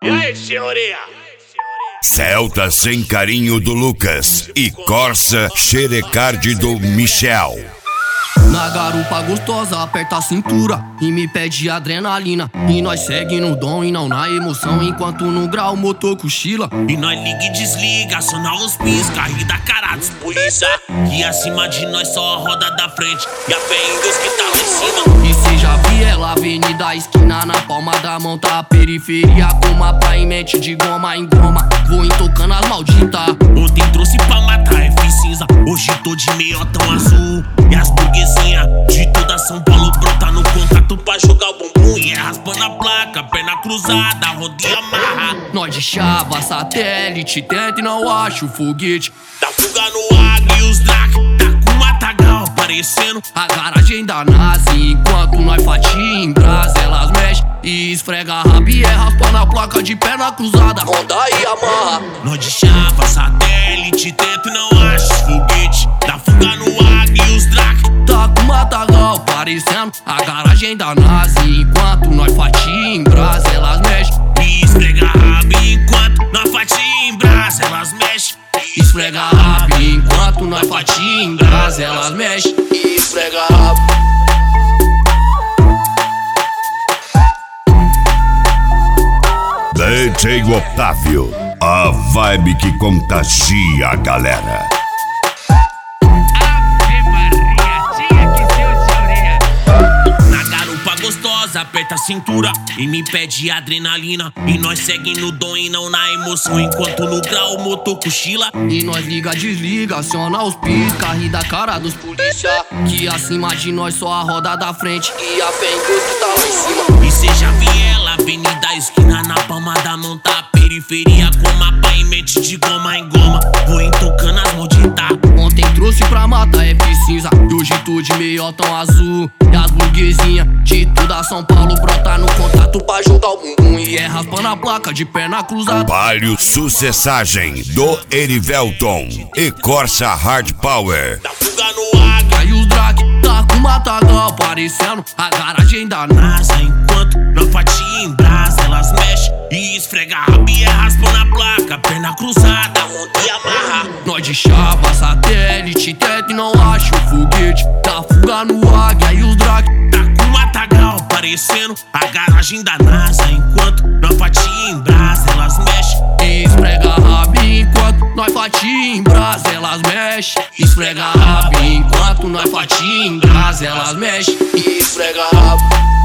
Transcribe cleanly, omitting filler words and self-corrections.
E aí, senhoria? Celta Sem Carinho do Lucas e Corsa Xerecard do Michel. Na garupa gostosa, aperta a cintura e me pede adrenalina. E nós segue no dom e não na emoção, enquanto no grau o motor cochila. E nós liga e desliga, aciona os pisca e dá cara dos polícia. Que acima de nós só a roda da frente e a fé em Deus que tá lá em cima. E se já vi ela, avenida, esquina, na palma da mão tá a periferia. Com mapa em mente de goma em goma, vou intocando as malditas. Ontem trouxe pra matar F cinza, hoje tô de meiotão azul. E as burguesinhas de toda São Paulo brota no contato pra jogar o bumbum. E é raspando a placa, perna cruzada, roda e amarra. Nós de chava, satélite, tenta e não acha o foguete. Dá fuga no águia e os drac, tá com o matagal aparecendo. A garagem da NASA, enquanto nós fatia em brasa, elas mexem e esfrega a rabo e é raspando a placa de perna cruzada, ronda e amarra. Nós de chava, satélite, tenta e não acha os foguete. Dá fuga no águia e os drac, tá com o matagal aparecendo. A garagem da NASA, enquanto nós fatia em brasa, elas mexem e esfrega a rabo enquanto nós fatia em brasa, elas mexem. Esfrega a rabo enquanto nós fatia em brasa, elas mexem e esfrega a rabo. DJ Otávio, a vibe que contagia a galera. Gostosa, aperta a cintura e me pede adrenalina. E nós segue no dom e não na emoção, enquanto no grau o motor cochila. E nós liga, desliga, aciona os pisca, ri da cara dos polícia. Que acima de nós só a roda da frente e a fé em Deus que tá lá em cima. E cê já vi ela, avenida, esquina, na palma da mão tá a periferia. Com mapa em mente de goma em goma, vou intocando as malditas. Ontem trouxe pra matar F cinza, e hoje tô de meiotão azul. E as burguesinhas de toda São Paulo brota no contato pra jogar o bumbum. E é raspando a placa de perna cruzada. Palio Sucessagem do Erivelton e Corsa Hard Power. Dá fuga no águia e os drac, tá com o matagal aparecendo. A garagem da NASA, enquanto nós fatia em brasa, elas mexem e esfrega a rabo e é raspando a placa, perna cruzada, ronda e amarra. Nós de chava, satélite, tenta e não acha o foguete. Dá fuga no águia e os drac, tá com o matagal aparecendo. A garagem da NASA, enquanto nós fatia em brasa, elas mexem e esfrega a rabo enquanto nós fatia em brasa, elas mexem. Esfrega a rabo enquanto nós fatia em brasa, elas mexem e esfrega a rabo.